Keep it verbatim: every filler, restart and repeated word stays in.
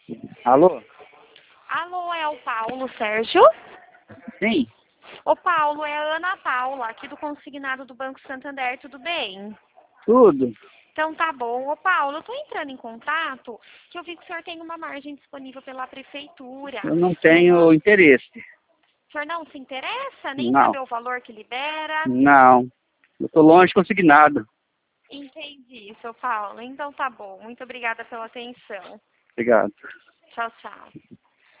Alô? Alô, é o Paulo Sérgio? Sim, Ô Paulo, é a Ana Paula, aqui do consignado do Banco Santander, tudo bem? tudo. Então tá bom. Ô Paulo, eu tô entrando em contato que eu vi que o senhor tem uma margem disponível pela prefeitura. Eu não E aí, tenho o interesse. senhor não se interessa nem Não, saber o valor que libera? não. Eu tô longe consignado. Entendi, seu Paulo. Então tá bom. Muito obrigada pela atenção. Obrigado. Tchau, tchau.